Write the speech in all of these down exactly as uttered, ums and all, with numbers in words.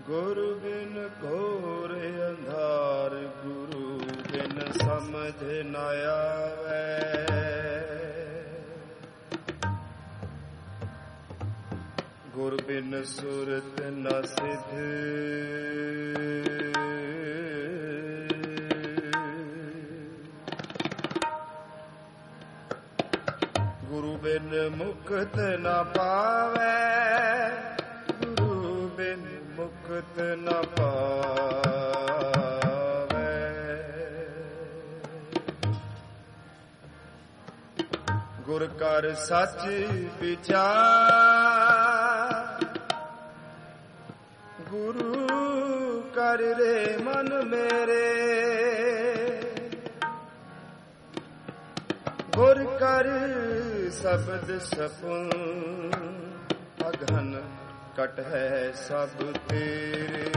ਗੁਰੂ ਬਿਨ ਘੋਰ ਅੰਧਾਰ, ਗੁਰੂ ਬਿਨ ਸਮਝ ਨ ਆਵੇ। ਗੁਰ ਬਿਨ ਸੁਰਤ ਨ ਸਿਧ, ਗੁਰੂ ਬਿਨ ਮੁਕਤ ਨ ਪਾਵੇ। ਗੁਰੂ ਬਿਨ ਮੁਕਤ ਨ ਪਾਵੇ। ਗੁਰ ਕਰ ਸੱਚ ਵਿਚਾਰ, ਗੁਰੂ ਕਰ ਰੇ ਮਨ ਮੇਰੇ। ਗੁਰ ਕਰ ਸ਼ਬਦ ਸਪੁਨ, ਅਗਹਨ ਕਟ ਹੈ ਸਭ ਤੇਰੇ।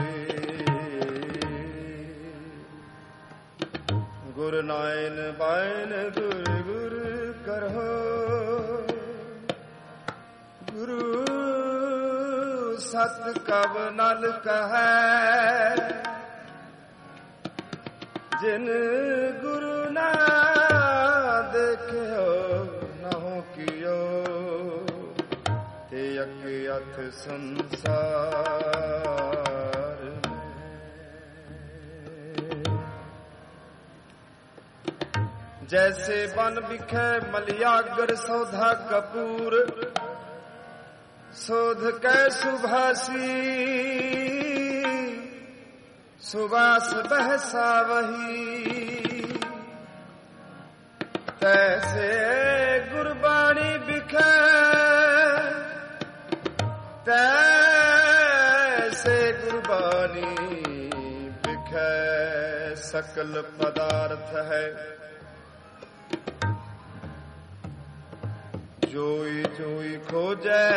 ਗੁਰ ਨਾਇਨ ਬਾਇਨ ਗੁਰ ਗੁਰ ਕਰਹੁ। ਗੁਰੂ ਸਤ ਕਵ ਨਲ ਕਹੈ, ਜਿਨ ਗੁਰੂ ਨਾ ਦੇਖਿਓ ਨਹੁ ਕੀਓ। ਤੇ ਅਕ ਅਥ ਸੰਸਾਰ ਜੈਸੇ ਬਨ ਬਿਖੈ ਮਲਿਆਗਰ ਸੋਧਾ ਕਪੂਰ। ਸੋਧ ਕੈ ਸੁਭਾਸੀ ਸੁਬਾਸ ਬਹਿਸਾ ਵਹੀ। ਤੈਸੇ ਗੁਰਬਾਣੀ ਬਿਖੈ, ਤੈਸੇ ਗੁਰਬਾਣੀ ਬਿਖੈ। ਸਕਲ ਪਦਾਰਥ ਹੈ ਜੋਈ ਜੋਈ ਖੋਜੈ।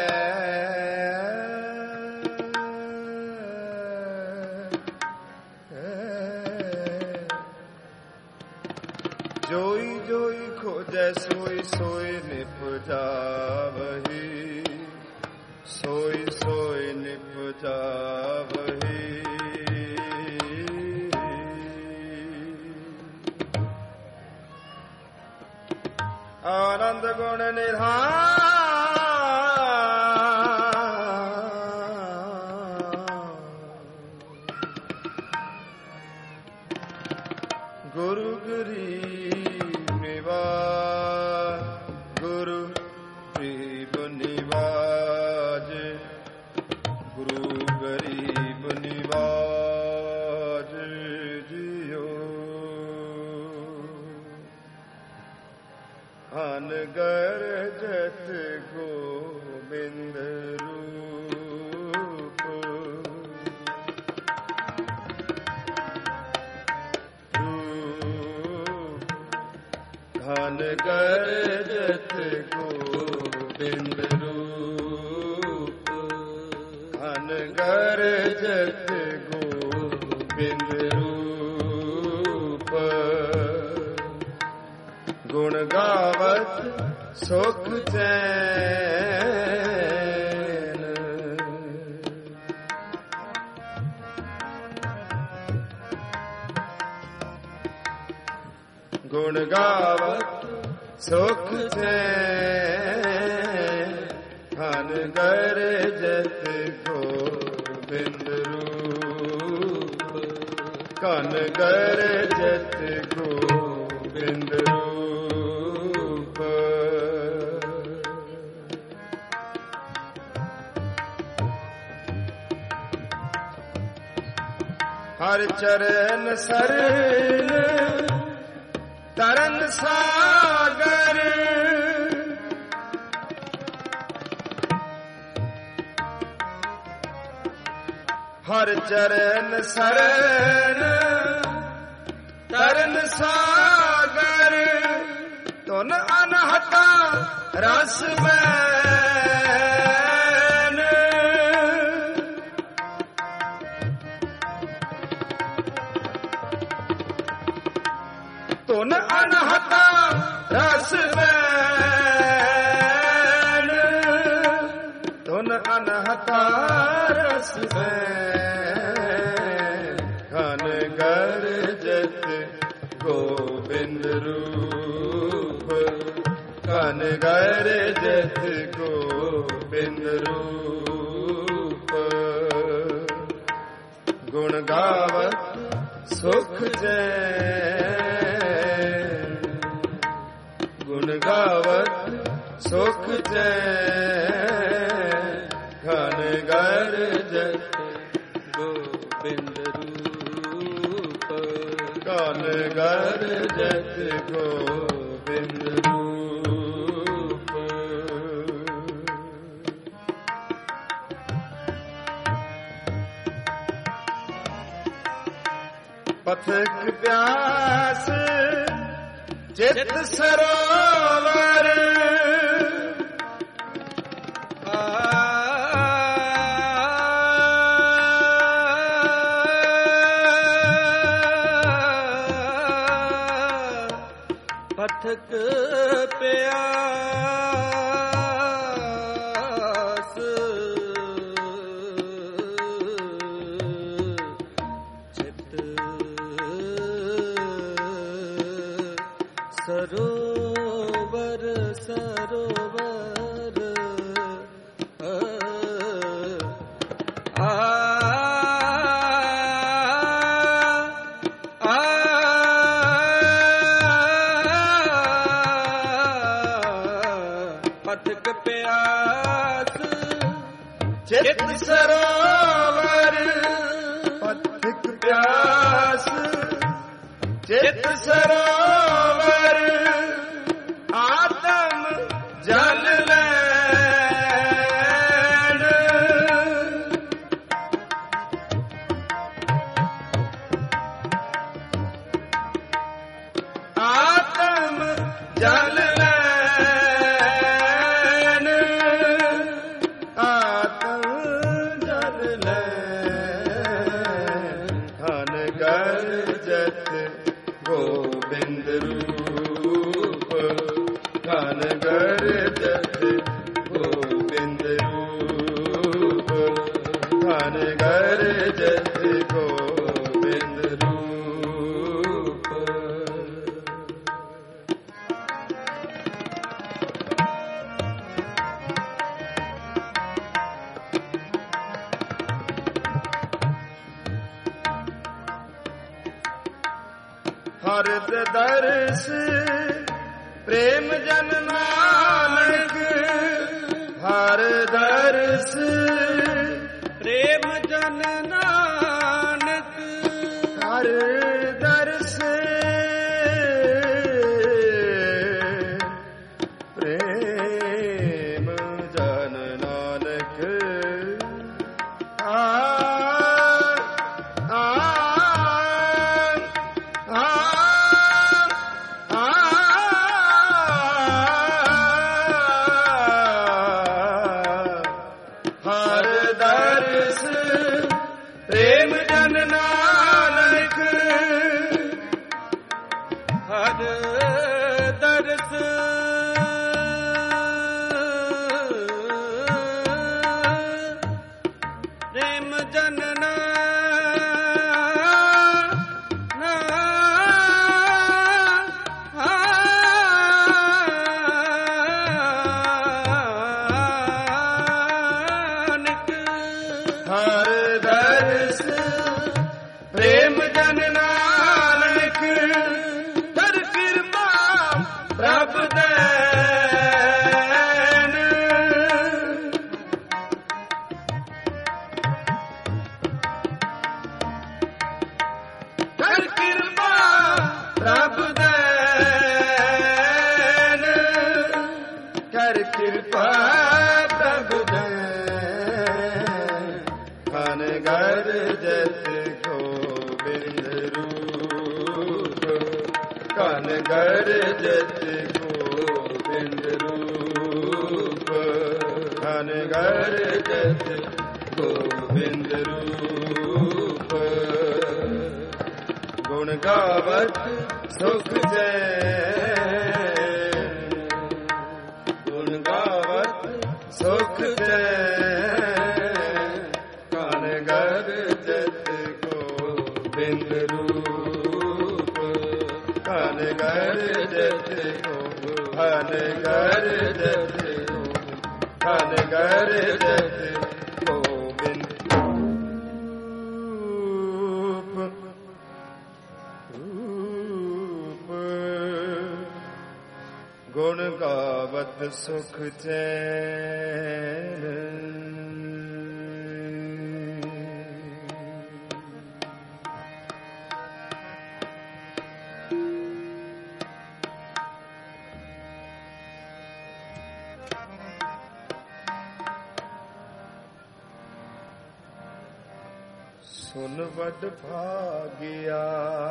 ਜੋਈ ਜੋਈ ਖੋਜੈ ਸੋਈ ਸੋਈ ਨਿਪਜਾਵਹੀ। ਸੋਈ ਸੋਈ ਨਿਪਜਾਵਹੀ। ਆਨੰਦ ਗੁਣ ਨਿਧਾਨ, ਗੁਰੂ ਗਰੀਬ ਨਿਵਾਜ। ਗੁਰੂ ਗਰੀਬ ਨਿਵਾਜ, ਗੁਰੂ ਗਰੀਬ ਨਿਵਾਜ ਜੀਓ। ਹਨ ਗਰਜਤ ਗੋਬਿੰਦ ਰੂਪ। ਹਨ ਗਰਜਤ ਗੋਬਿੰਦ ਰੂਪ। ਹਨ ਗਰਜਤ ਗੋਬਿੰਦ ਰੂਪ। ਗੁਣ ਗਾਵਤ ਸੁਖ ਚੈਨ। ਗੁਣ ਗਾਵਤ ਸੁਖ ਚੈਨ। ਹਨ ਗਰਜਤ ਗੋਬਿੰਦ ਰੂਪ। ਕਨ ਗਰਜਤ ਗੋਬਿੰਦ ਰੂਪ। ਹਰ ਚਰਨ ਸਰਨ ਤਰਨ ਸਾਗਰ। ਹਰ ਚਰਨ ਸਰਨ ਤਰਨ ਸਾਗਰ। ਤੁਨ ਅਨਹਤਾ ਰਸ ਮੈਨ। ਤੁਨ ਅਨਹਤਾ ਰਸ ਮੈਨ। ਤੁਨ ਅਨ ਅਨਹਤਾ ਰਸ ਹੈ ਘਨ ਗਰਜਤ ਗੋਬਿੰਦ ਰੂਪ ਘਨ ਗਰਜਤ ਗੋਬਿੰਦ ਰੂਪ ਗੁਣ ਗਾਵਤ ਸੁਖ ਚੈਨ ਗੁਣ ਗਾਵਤ ਸੁਖ ਚੈਨ ਘਨ ਗਰਜਤ ਗੋਬਿੰਦ ਰੂਪ ਘਨ ਗਰਜਤ ਗੋਬਿੰਦ ਰੂਪ ਪਥਕ ਪਿਆਸ ਚਿਤ ਸਰੋਵਰ ਪਥਕ ਪਿਆਸ ਚਿਤ ਸਰੋਵਰ ਸਰੋਵਰ ਆ ਪਥਕ ਪਿਆਸ ਚਿਤ ਸਰੋਵਰ ਪਥਕ ਪਿਆਸ ਚਿਤ ਸਰੋਵਰ ਆਤਮ ਜਲ ਲੈਣ ਆਤਮ ਜਲ ਲੈਣ ਆਤਮ ਜਲ ਲੈਣ ਘਨ ਗਰਜਤ ਗੋਬਿੰਦ ਰੂਪ ਘਨ ਗਰਜਤ ਗੋਬਿੰਦ ਰੂਪ ਘਨ ਗਰਜਤ ਗੋਬਿੰਦ ਰੂਪ ਹਰ ਦਰਸ ਪ੍ਰੇਮ ਜਨ ਨਾਨਕ ਹਰ ਦਰਸ ਪ੍ਰੇਮ ਜਨ ਨਾਨਕ ਹਰ ਦਰਸ ਪ੍ਰੇਮ ਜਨ ਨਾਨਕ ਆ ਆ ਹਰ ਦਰਸ ਪ੍ਰੇਮ ਜਨ ਨਾਨਕ ਹਰ ਦਰਸ ਪ੍ਰੇਮ ਜਨ ਨਾਨਕ ਹਰ ਦਰਸ ਪ੍ਰੇਮ ਜਨ ਨਾਨਕ ਕਰ ਕਿਰਪਾ ਪ੍ਰਭ ਦੇਨ ਕਰ ਕਿਰਪਾ ਪ੍ਰਭ ਦੇਨ ਕਰ ਕਿਰਪਾ ਪ੍ਰਭ ਦੇਨ ਘਨ ਗਰਜਤ ਗੋਬਿੰਦ ਰੂਪ ਘਨ ਗਰਜਤ ਗੋਬਿੰਦ ਰੂਪ ਘਨ ਗਰਜਤ ਗੋਬਿੰਦ ਰੂਪ ਗੁਣ ਗਾਵਤ ਸੁਖ ਚੈਨ ਗੁਣ ਗਾਵਤ ਸੁਖ ਚੈਨ ਗੋਬਿੰਦ ਰੂਪ ਕਨ ਗਰਜਤ ਗੋਬਿੰਦ ਕਨ ਗਰਜਤ ਗੋਬਿੰਦ ਕਨ ਗਰਜਤ ਗੋਬਿੰਦ ਰੂਪ ਰੂਪ ਗੁਣ ਗਾਵਤ ਸੁਖ ਚੈਨ ਸੁਨ ਵੱਡ ਭਾਗਿਆ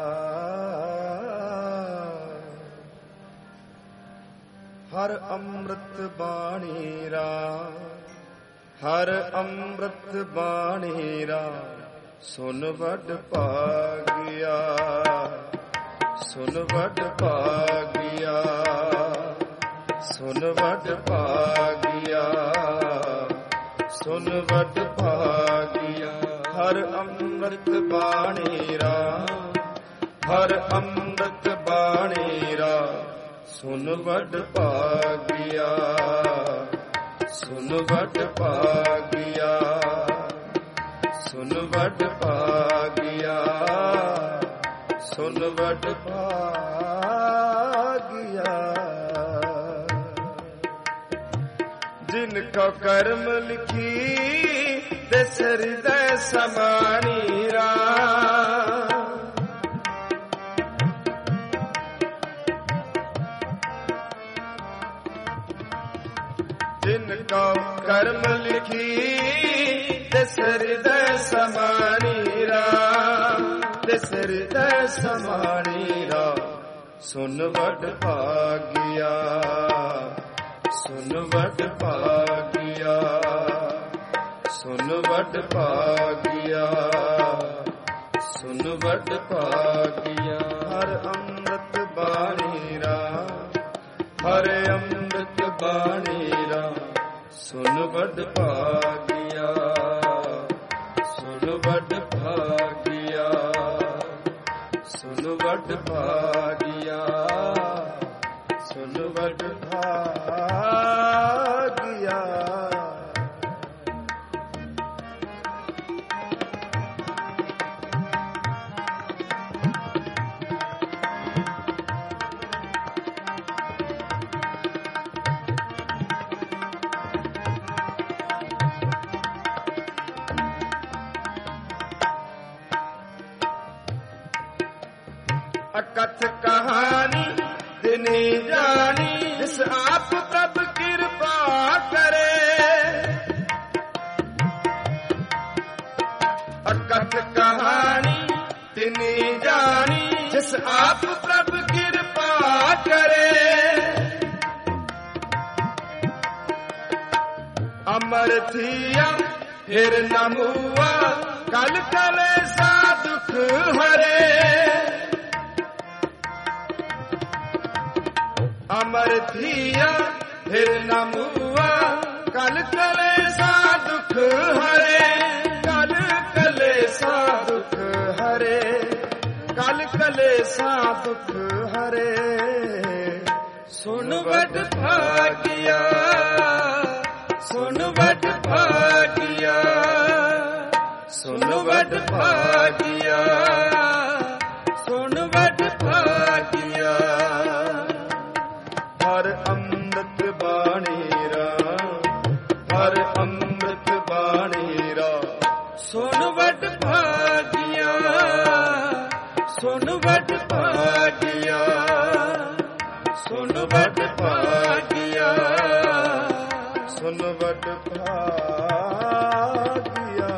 ਹਰ ਅੰਮ੍ਰਿਤ ਬਾਣੀ ਰਾ ਹਰ ਅੰਮ੍ਰਿਤ ਬਾਣੀ ਰਾ ਸੁਨ ਵੱਡ ਭਾਗਿਆ ਸੁਨ ਵੱਡ ਭਾਗਿਆ ਸੁਨ ਵੱਡ ਭਾਗਿਆ ਸੁਨ ਵੱਡ ਭਾਗਿਆ ਹਰ ਅੰਮ੍ਰਿਤ ਬਾਣੀ ਰਾ ਹਰ ਅੰਮ੍ਰਿਤ ਬਾਣੀ ਰਾ ਸੁਨ ਵੱਡ ਭਾਗਿਆ ਸੁਨ ਵੱਡ ਭਾਗਿਆ ਸੁਨ ਵੱਡ ਭਾਗਿਆ ਸੁਨ ਵੱਡ ਭਾਗਿਆ ਜਿਨ ਕੋ ਕਰਮ ਲਿਖੀ ਤਿਸ ਹਿਰਦੈ ਸਮਾਣੀ ਰਾ ਜਿਨ ਕੋ ਕਰਮ ਲਿਖੀ ਤਿਸ ਹਿਰਦੈ ਸਮਾਣੀ ਰਾ ਤਿਸ ਹਿਰਦੈ ਸਮਾਣੀ ਰਾ ਸੁਨ ਵੱਡ ਭਾਗਿਆ ਸੁਨ ਵੱਡ ਭਾਗਿਆ ਸੁਨ ਵੱਡ ਭਾਗਿਆ ਸੁਨ ਵੱਡ ਭਾਗਿਆ ਹਰ ਅੰਮ੍ਰਿਤ ਬਾਣੀ ਰਾ ਹਰ ਅੰਮ੍ਰਿਤ ਬਾਣੀ ਰਾ ਸੁਨ ਵੱਡ ਭਾਗਿਆ ਸੁਨ ਵੱਡ ਭਾਗਿਆ ਸੁਨ ਵੱਡ ਭਾਗਿਆ ਸੁਨ ਵੱਡ ਭਾਗਿਆ ਅਕਥ ਕਹਾਣੀ ਦਿਨੇ ਜਾਣੀ ਜਿਸ ਆਪ ਪ੍ਰਭ ਕਿਰਪਾ ਕਰੇ ਅਕਥ ਕਹਾਣੀ ਦਿਨੇ ਜਾਣੀ ਜਿਸ ਆਪ ਪ੍ਰਭ ਕਿਰਪਾ ਕਰੇ ਅਮਰ ਥੀਆ ਫਿਰ ਨਮੂਆ ਕਲ ਕਲੇ ਸਾ ਦੁਖ ਹਰੇ ਅਮਰ ਥੀਆ ਫਿਰ ਨਮੂਆ ਕਲ ਕਲੇ ਸਾ ਦੁਖ ਹਰੇ ਕਲ ਕਲੇ ਸਾ ਦੁਖ ਹਰੇ ਕਲ ਕਲੇ ਸਾ ਦੁਖ ਹਰੇ ਸੁਨ ਵੱਡ ਭਾਗਿਆ ਸੁਨ ਵੱਡ ਭਾਗਿਆ ਸੁਨ ਵੱਡ ਭਾਗਿਆ ਸੁਨ ਵੱਡ ਭਾਗਿਆ ਹਰ ਅੰਮ੍ਰਿਤ ਬਾਣੀ ਰਾ ਹਰ ਅੰਮ੍ਰਿਤ ਬਾਣੀ ਰਾ ਸੁਨ ਵੱਡ ਭਾਗਿਆ ਸੁਨ ਵੱਡ ਭਾਗਿਆ ਸੁਨ ਵੱਡ ਭਾਗਿਆ ਸੁਨ ਵੱਡ ਭਾਗਿਆ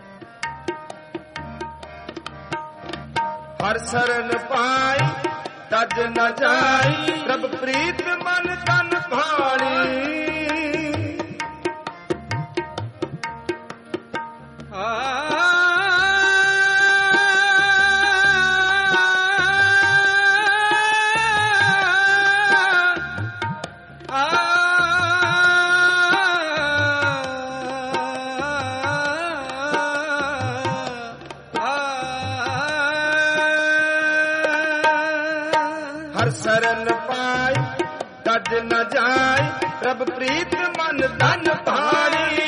ਹਰ ਸਰਨ ਪਾਈ ਤਜ ਨ ਜਾਈ ਪ੍ਰਭ ਪ੍ਰੀਤ ਮਨ ਤਨ ਭਾਣੀ शरण पाई तज न जाय प्रभ प्रीत मन धन भारी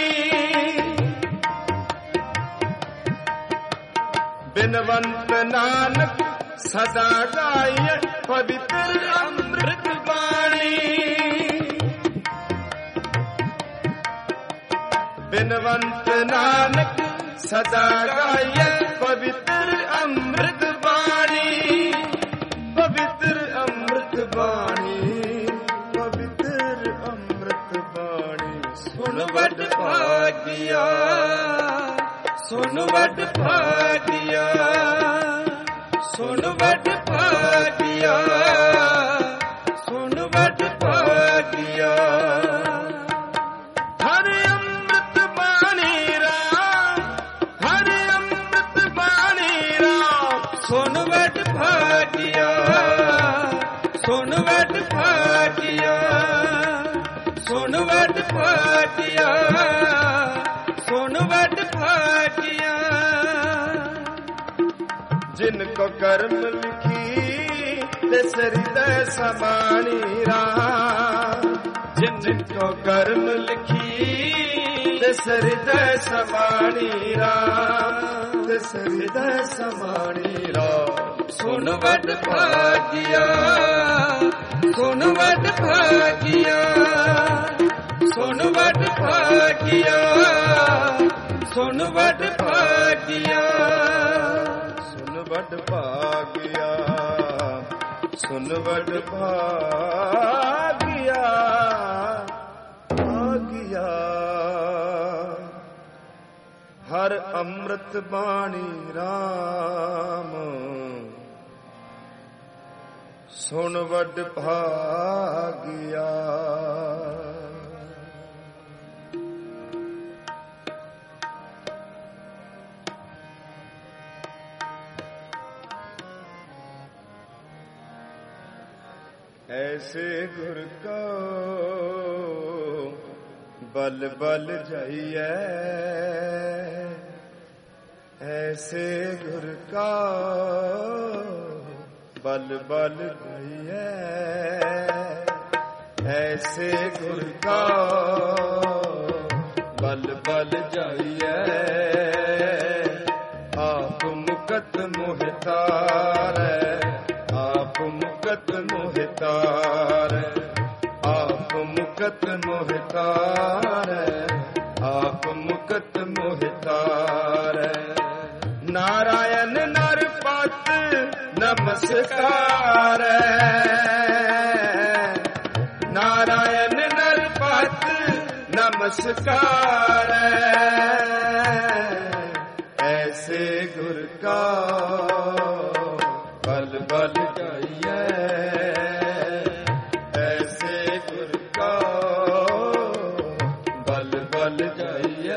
बिनवंत नानक सदा गाय पवित्र अमृत वाणी बिनवंत नानक सदा गाय पवित्र अमृत वाणी पवित्र अमृत बाणी पवित्र अमृत बाणी सुन वड भागिया सुन वड भागिया सुन वड भागिया सुन वड भागिया हरि अमृत बाणी राम हरि अमृत बाणी राम सुन वड भागिया सुन वड भागिया सुन वड भागिया सुन वड भागिया जिनको कर्म लिखी तिस हृदय समानी राम जिनको कर्म लिखी तिस हृदय समानी राम तिस हृदय समानी राम सुन वड भागिया सुन वड भागिया सुन वड भागिया सुन वड भागिया सुन वड भागिया सुन वड भागिया भागिया हर अमृत बाणी राम सुन वड भागिया ऐसे गुर को बल बल जाइए ऐसे गुर का बल बल जाइए ऐसे गुर का बल बल जाइए आप मुकत मोहतार आप मुकत मोहतार आप मुकत मोहतार आप मुकत मोहतार नारायण नरपत नमस्कार नारायण नरपत नमस्कार ऐसे गुर का बल बल जाइए ऐसे गुर का बल बल जाइए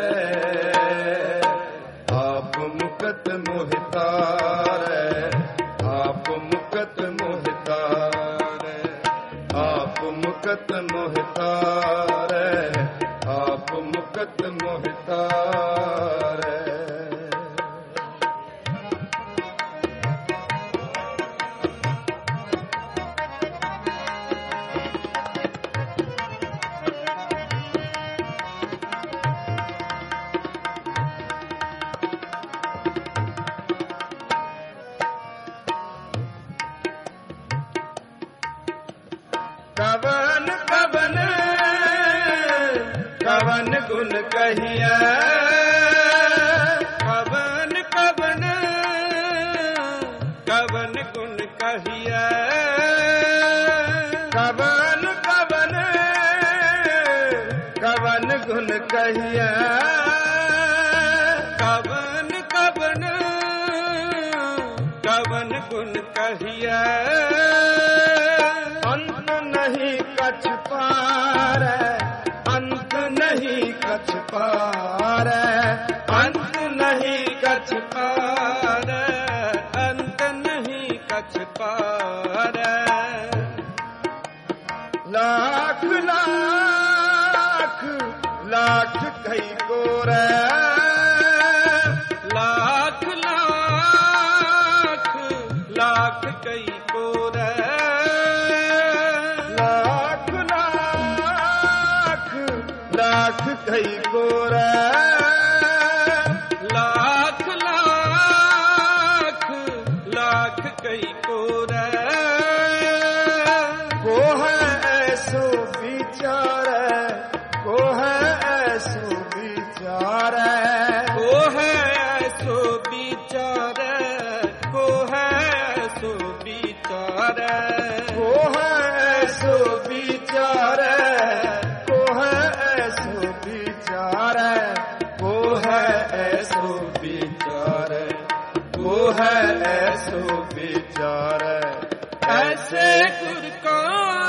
आप मुकत मोहतार आप मुकत मोहतार आप मुकत मोहतार आप मुकत मोहतार कवन कवन कवन गुण कहिया कवन कवन कवन गुण कहिया कवन कवन कवन गुण कहिया कवन कवन कवन गुण कहिए अंत नहीं कछ पार, अंत नहीं कछ पार, अंत नहीं कछ पार, अंत नहीं कछ पार। लाख लाख लाख कई गोर, लाख लाख लाख कई कोर, लाख लाख लाख कई गोर, लाख लाख लाख कई कोर। को है ऐसो विचार, को है ऐसो विचार, को है ऐसो विचार, को है ऐसो विचार, को है ऐसो विचार, को है ऐसो विचार, को है ऐसो विचार, को है ऐसो विचार। ऐसे गुर को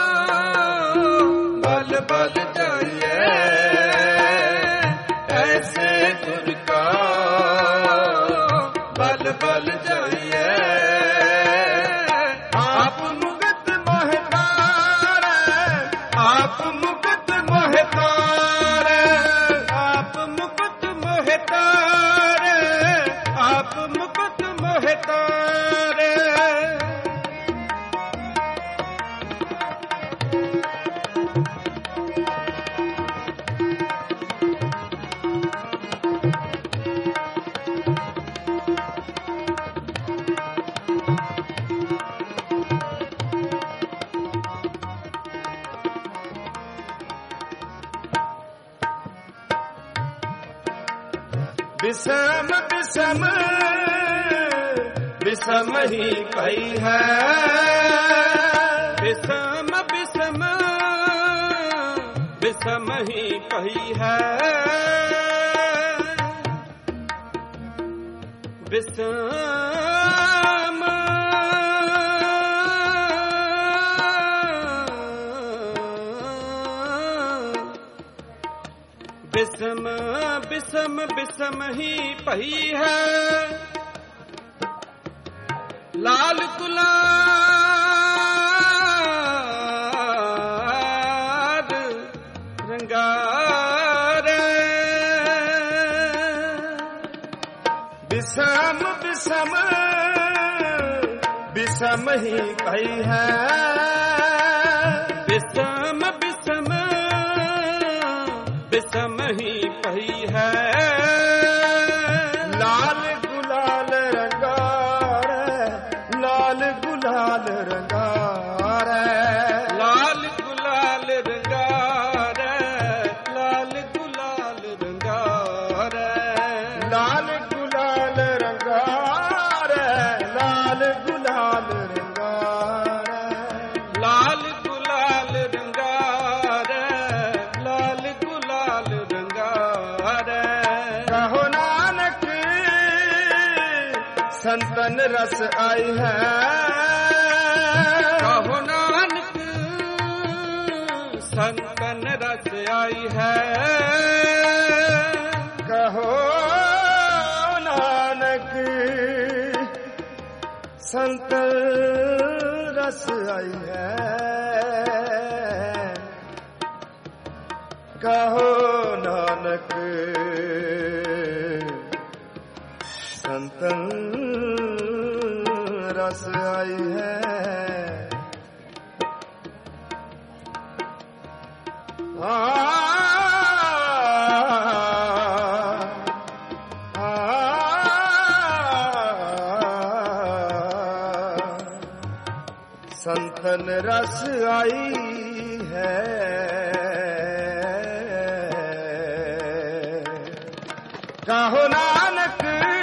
बल बल जाइए, ऐसे गुर का बल बल जाइए। आप मुगत मोहतार, आप मुगत मोहतार, आप मुकुट मोहतार, आप मुकुट मोहतार। विषम विषम विषम ही पई है, विषम विषम विषम ही पही है, विषम विषम विषम विषम ही पही है। लाल गुलाल रंगारे, विषम विषम विषम ही पई है, विषम विषम विषम ही पही है। लाल गुलाल रंगार, लाल गुलाल रंगार, लाल गुलाल रंगार, लाल गुलाल रंगार, लाल गुलाल रंगार, लाल गुलाल रंगार, लाल गुलाल रंगार, लाल गुलाल रंगार। कहो नानक संतन रस आई है, कहो नानक संतन रस आई है, कहो नानक संतन रस आई है, कहो नानक संतन रस आई है। आ, आ, संतन रस आई है, कहो नानक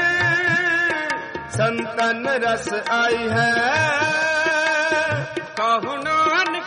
संतन रस आई है, कहो नानक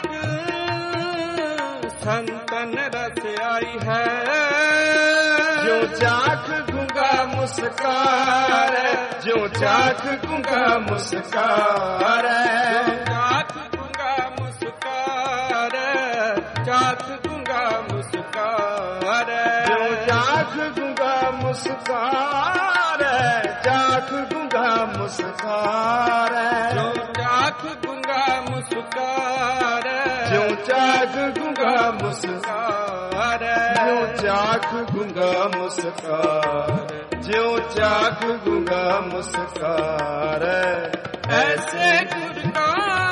संतन रस आई है। जो चाख गूंगा ਮੁਸਕਾਰੈ ਜਿਉ ਚਾਖ ਗੁੰਗਾ ਮੁਸਕਾਰੈ ਚਾਖ ਗੁੰਗਾ ਮੁਸਕਾਰੈ ਚਾਖ ਗੁੰਗਾ ਮੁਸਕਾਰੈ ਜਿਉ ਚਾਖ ਗੁੰਗਾ ਮੁਸਕਾਰੈ ਚਾਖ ਗੁੰਗਾ ਮੁਸਕਾਰੈ ਜਿਉ ਚਾਖ ਗੁੰਗਾ ਮੁਸਕਾਰੈ ਜਿਉ ਚਾਖ ਗੁੰਗਾ ਮੁਸਕਾਰੈ ਜਿਉ ਚਾਖ ਗੁੰਗਾ ਮੁਸਕਾਰੈ ਜਿਉ ਚਾਖ ਗੁੰਗਾ ਮੁਸਕਾਰੈ ਐਸੇ ਗੁਰ ਕਾ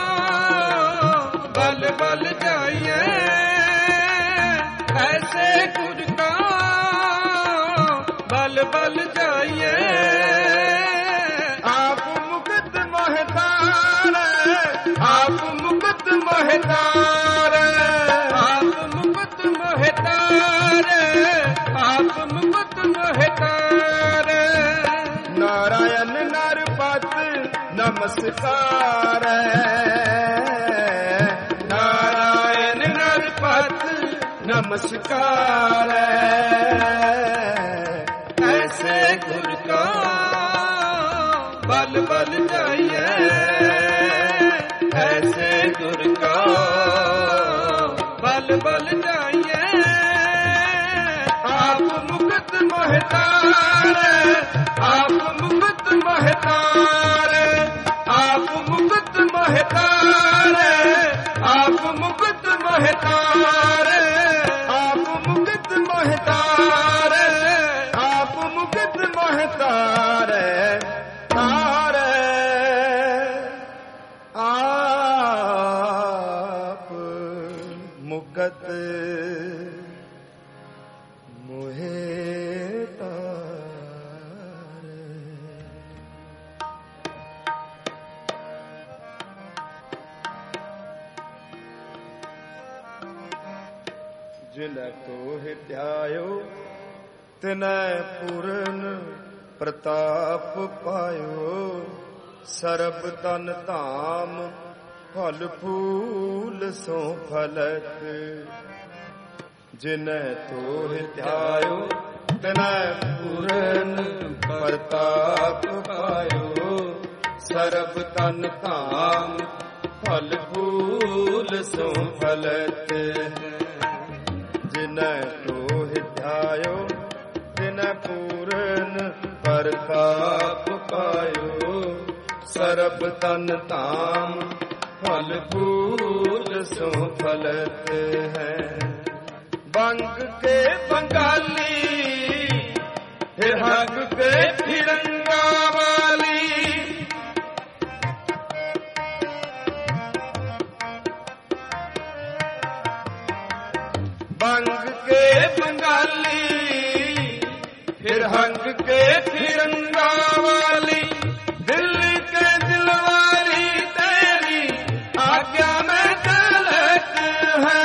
ਬਲ ਬਲ ਜਾਈਏ ਐਸੇ ਗੁਰ ਕਾ ਬਲ ਬਲ ਜਾਈਏ ਆਪ ਮੁਕਤ ਮਹਤਾਰੈ ਆਪ ਮੁਕਤ ਮਹਤਾਰੈ ਆਪ ਮੁਕਤ ਮਹਤਾਰੈ ਆਪ ਮੁਕਤ ਮਹਤਾਰੈ ਨਾਰਾਇਣ ਨਰਪਤ ਨਮਸਕਾਰੈ ਨਾਰਾਇਣ ਨਰਪਤ ਨਮਸਕਾਰੈ ਐਸੇ ਗੁਰ ਕਾ ਬਲ ਬਲ ਜਾਈਏ ਐਸੇ ਗੁਰ ਕਾ ਬਲ ਬਲ ਜਾਈਏ ਆਪ ਮੁਕਤ ਮਹਤਾਰੈ ਆਪ ਮੁਕਤ ਮਹਤਾਰੈ ਆਪ ਮੁਕਤ ਮਹਤਾਰੈ ਆਪ ਮੁਕਤ ਮਹਤਾਰੈ ਆਪ ਮੁਕਤ ਮਹਤਾਰੈ ਆਪ ਮੁਕਤ ਮਹਤਾਰੈ ਤਾਰੈ ਆਪ ਮੁਕਤ ਮੋਹਿ ਤਾਰੈ ਜਿਨੈ ਤੋਹਿ ਧਿਆਇਓ ਤਿਨੈ ਪੂਰਨ ਪ੍ਰਤਾਪ ਪਾਇਓ ਸਰਬ ਤਨ ਧਾਮ ਫਲ ਫੂਲ ਸੋ ਫਲਤ ਜਿਨੈ ਤੋਹਿ ਧਿਆਇਓ ਤਿਨੈ ਪੂਰਨ ਪ੍ਰਤਾਪ ਪਾਇਓ ਸਰਬ ਤਨ ਧਾਮ ਫਲ ਫੂਲ ਸੋ ਫਲਤ ਜਿਨੈ ਤੋਹਿ ਧਿਆਇਓ ਤਿਨੈ ਪੂਰਨ ਪ੍ਰਤਾਪ ਪਾਇਓ ਸਰਬ ਤਨ ਧਾਮ ਫਲ ਫੂਲ ਸੋ ਫਲਤ ਹੈ ਬੰਗ ਕੇ ਬੰਗਾਲੀ ਹਿਰਹੰਗ ਕੇ ਫਿਰੰਗਾ ਵਾਲੀ ਬੰਗ ਕੇ ਬੰਗਾਲੀ ਹਿਰਹੰਗ ਕੇ ਫਿਰੰਗਾ ਵਾਲੀ ਦਿੱਲੀ ਕੇ ਦਿਲਵਾਰੀ ਤੇਰੀ ਆਗਿਆ ਮੈਂ ਚਲਤ ਹੈ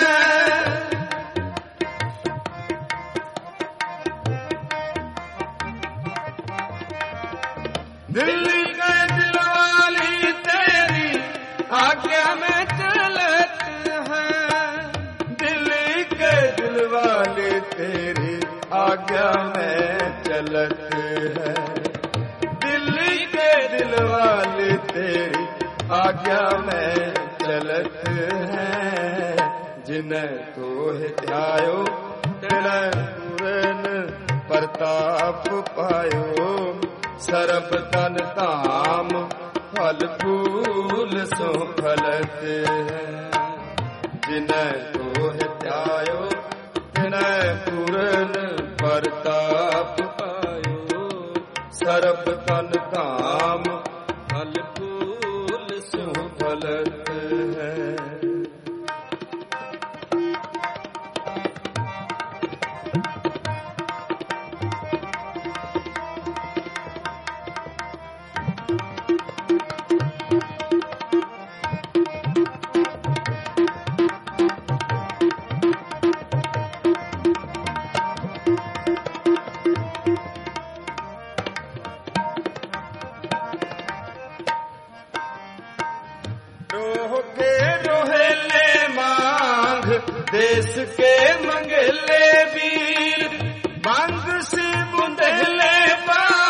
ਦਿੱਲੀ ਕੇ ਦਿਲਵਾਲੀ ਤੇਰੀ ਆਗਿਆ ਮੈਂ ਚਲਤ ਹੈ ਦਿੱਲੀ ਕੇ ਦਿਲਵਾਲੀ ਤੇਰੀ आज्ञा में चलत है दिल्ली के दिल वाले तेरी आज्ञा में चलत है जिन्हें तोहि ध्यायो तिन्हें पूरन प्रताप पायो सरब तन धाम फल फूल सो फलत है जिन्हें तोहि ध्यायो तिन्हें पूरन प्रताप पायो सरब तन धाम फल फूल सो फलत है देश के मंगले वीर बांग से बुंदले बा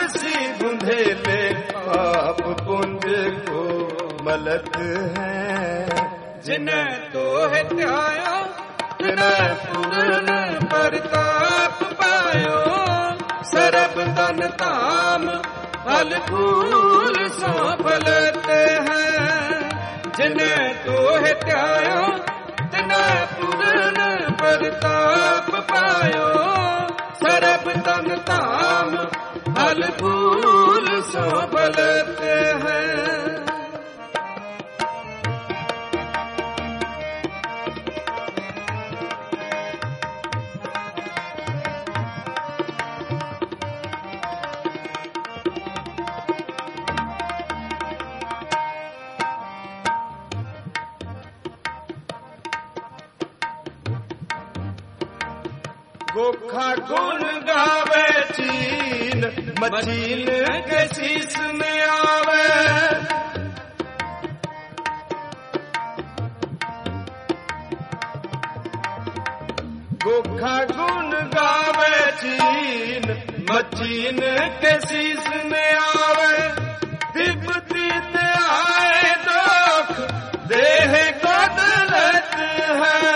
सी बुंदेले पाप पुंज को मलत है। जिन्हें तो है त्यायो तिन्हें पूर्ण परताप पायो। सरब तन ताम फल फूल सो फलते हैं। जिन्हें तो है त्यायो तिन्हें पूर्ण परताप पायो। सरब तन ताम फल फूल सो फलते हैं। गोखा गुण गावे चीन मचीन के शीस में आवे। गोखा गुण गावे चीन मचीन के शीस में आवे। तिब्बती ते आए दुख देह को दलत है।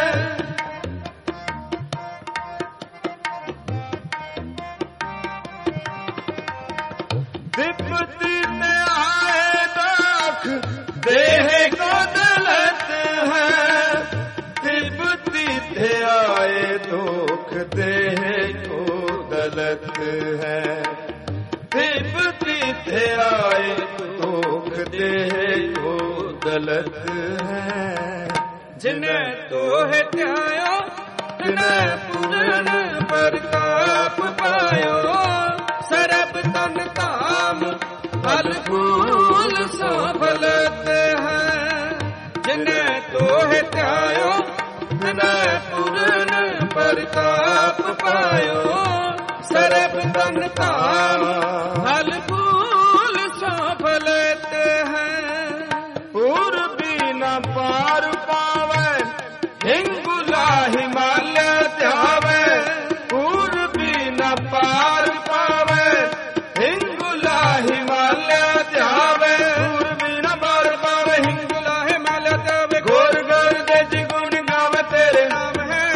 तिब्बती में आए दुख देह को दलत है। तिब्बती से आए दुख देह को दलत है। तिब्बती से आए दुख देह को दलत है। जिन्हें तो है त्यायो तिन्हें पूर्ण परताप पायो। सरब तन ताम फल फूल सो फलते हैं। जिन्हें तो है त्यायो तिन्हें पूर्ण परताप पायो। सरब तन ताम फल फूल सो फलते हैं। पूर्वी न पार पावे हिंगुला हिमालय ध्यावे। पूर्वी न पार पावे हिंगुला हिमालय ध्यावे। पूर्वी न पार पावे हिंगुला हिमालय ध्यावे। घोर घोर देज गुण गावे तेरे नाम है।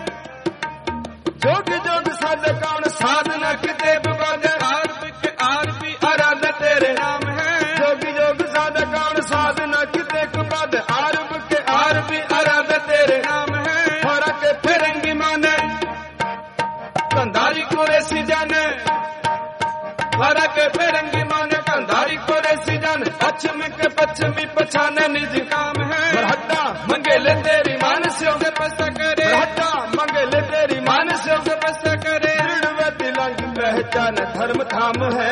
जोग जोग साध कौन साधना के देव बाजे। आरब के आरबी आराध तेरे नाम है। जोग जोग साध कौन साधना के देख बाद। आरब के आरबी आराध तेरे नाम है। फरा के फिरंगी माने कंधारी को रेसी जाने। फरा के फिरंगी माने कंधारी को रेसी जाने। पश्चिम के पश्चिमी पछाने निज काम है। बरहट्टा मंगेले तेरी मानस्यों से पस्ता करे। बरहट्टा मंगेले तेरी मानस्यों से पस्ता करे। दृढ़ तिलंग पहचान धर्म धाम है।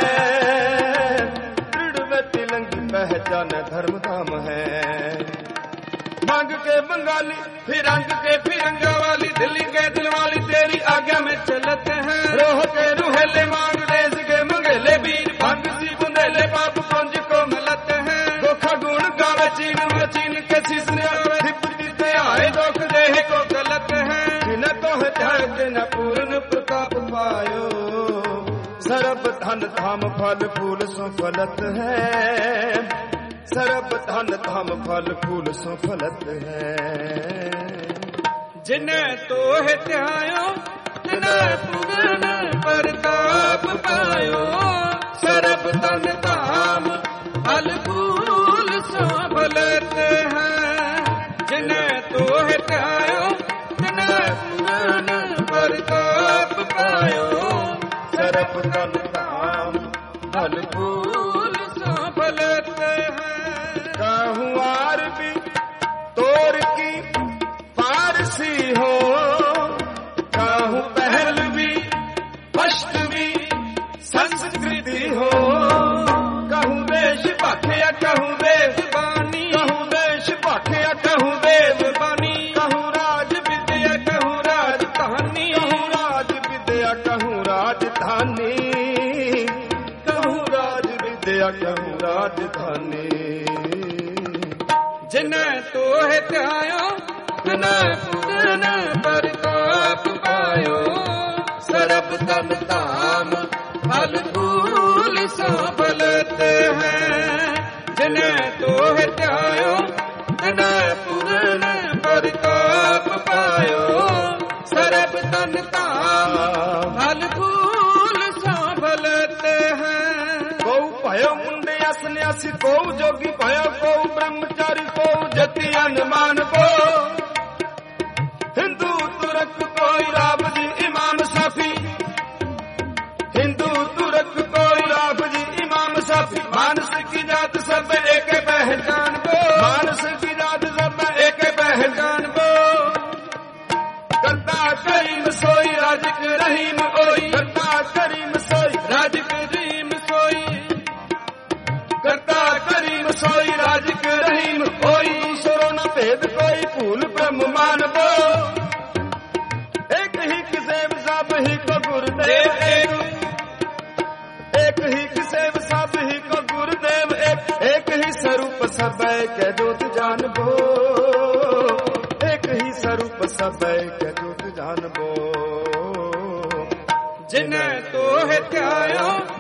दृढ़ तिलंग पहचान धर्म धाम है। मांग के बंगाली फिरंग के फिरंगा वाली दिल्ली के दिल वाली तेरी आज्ञा में चलते हैं। रोह के रूहेले मांग देश के मंगेले वीर भंग सी बुंदेले पाप पुंज को मिलते हैं। गोखा गुण गावे चीन मचीन के शीश में आवे। तिब्बती से आए दुख देह को गलत है। जिन्हें तो है त्याग न पूर्ण प्रताप पायो। सरब धन धाम फल फूल सो फलत है। सरब धन धाम फल फूल सो फलत है। जिन्हें तो है त्यायो तिन्हें पूर्ण परताप पायो। सरब तन ताम फल फूल सो फलते हैं। जिन्हें तो है त्यायो तिन्हें पूर्ण परताप पायो। सरब धन धाम फल फूल सो फलते हैं। कहूँ आरबी तोर की पारसी हो। कहूँ पहलवी पश्चिमी संस्कृति हो। कहूँ वेश पाठ्या कहूँ वेद बानी। कहूँ वेश पाठ्या कहूँ वेद बानी। कहूँ राज विद्या कहूँ राजधानी। कहूँ राज विद्या कहूँ राजधानी। कहूँ राज विद्या कहूँ राजधानी। जिन्हें तो है त्यायो तिन्हें पूर्ण परताप पायो। सरब तन ताम फल फूल संभलत है। जिन्हें तोह त्यायो तिन्हें पूर्ण प्रताप पायो। सर्ब तन धाम फल फूल संभलत है। को भयो मुंडे सन्यासी, को जोगी भयो, को ब्रह्मचारी, को जति अनुमान को। हिंदू तुरक कोई राब जी इमाम साफी, हिंदू तुरक कोई राब जी इमाम साफी। मानस की जात सब एक पहचान को, मानस की जात सब एक पहचान को। करता करीम सोई राजिक रहीम ओई, करता करीम सोई राजिक रहीम सोई, करता करीम सोई राजिक रहीम ओई। ईश्वरो न भेद कोई भूल ब्रह्म मान को। एक ही किसेब सब ही को गुरुदेव एक, एक ही किसेब सब ही को गुरुदेव एक। एक ही स्वरूप सब के दूत जानबो, एक ही स्वरूप सब के दूत जानबो। जिन्हें तोह त्यायो